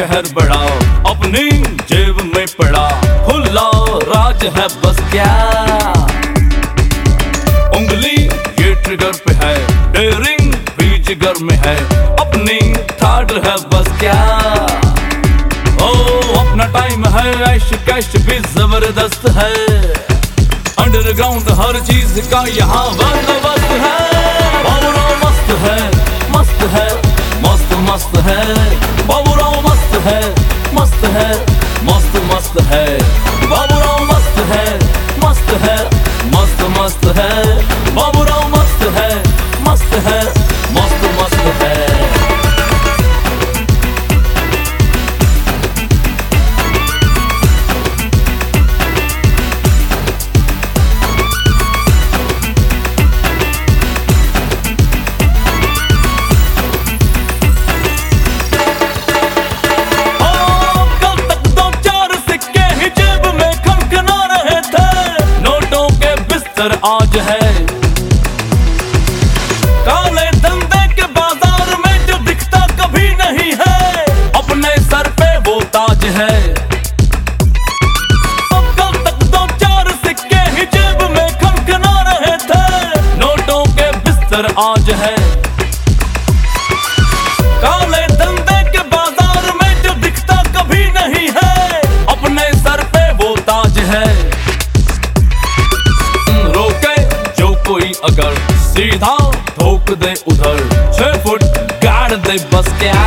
शहर बड़ा अपनी जेब में पड़ा, खुला राज है बस क्या। उंगली ये ट्रिगर पे है, डेयरिंग भी जिगर में है, अपनी ठाड है बस क्या। ओ अपना टाइम है, ऐश कैश भी जबरदस्त है, अंडरग्राउंड हर चीज का यहाँ बंदोबस्त है। बाबूराव मस्त है, मस्त है, मस्त मस्त है, बाबूराव मस्त है, मस्त है, मस्त मस्त है, बाबूराव मस्त है, मस्त है, मस्त मस्त है, बाबूराव मस्त है, मस्त है, मस्त मस्त है। आज है काले धंधे के बाजार में जो दिखता कभी नहीं है, अपने सर पे वो ताज है। कल तक दो चार सिक्के ही जेब में खनखना रहे थे, नोटों के बिस्तर आज है। काले धंधे के बाजार में जो दिखता कभी नहीं है, अपने सर पे वो ताज है। कोई अगर सीधा ठोक दे उधर, 6 फुट गाड़ दे बस क्या।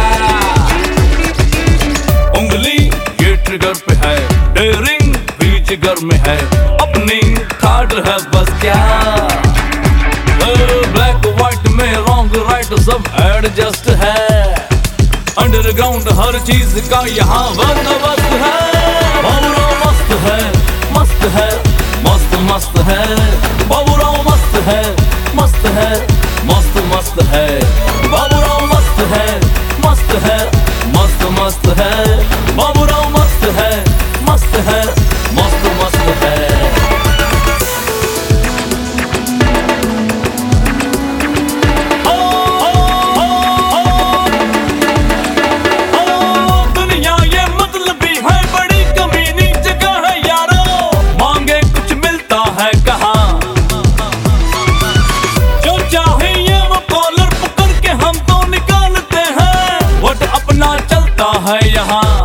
उंगली ये ट्रिगर पे है, डेयरिंग भी जिगर में है, अपनी ठाड है बस क्या। ब्लैक व्हाइट में रॉन्ग राइट सब एडजस्ट है, अंडरग्राउंड हर चीज का यहाँ बंदोबस्त है। बाबूराव मस्त है, मस्त है, मस्त मस्त है, बाबूराव मस्त है, मस्त है, मस्त मस्त है, बाबूराव मस्त है, मस्त है, मस्त मस्त है, बाबूराव मस्त है, मस्त है, मस्त मस्त है। दुनिया ये मतलबी है, बड़ी कमीनी जगह है यारो, मांगे कुछ मिलता है कहाँ। है यहाँ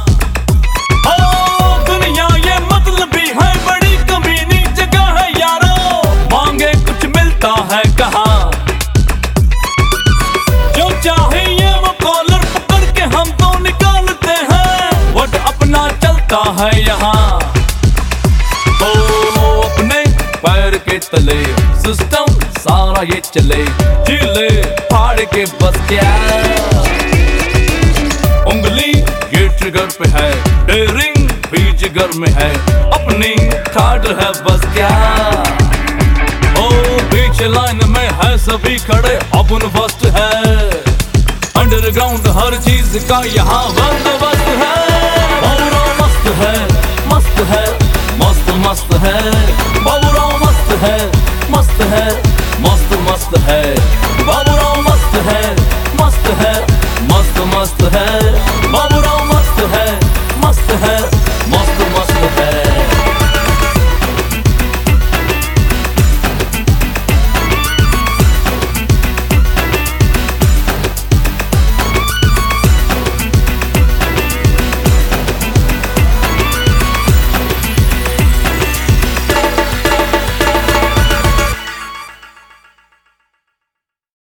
दुनिया ये मतलबी है, बड़ी कमीनी जगह है यारो, मांगे कुछ मिलता है कहाँ। जो चाहे ये वो कॉलर पकड़ के हम तो निकालते हैं, वट अपना चलता है यहाँ। तो अपने पैर के तले सिस्टम सारा ये चले, झीले फाड़ के बस क्या। उंगली ये ट्रिगर पे है, डेयरिंग भी जिगर में है, अपनी ठाड है बस क्या। ओ बीच लाइन में है सभी खड़े, अपन फर्स्ट है, अंडरग्राउंड हर चीज का यहाँ बंदोबस्त है। बाबूराव मस्त है, मस्त है, मस्त मस्त है, बाबूराव मस्त है, मस्त है, मस्त मस्त है।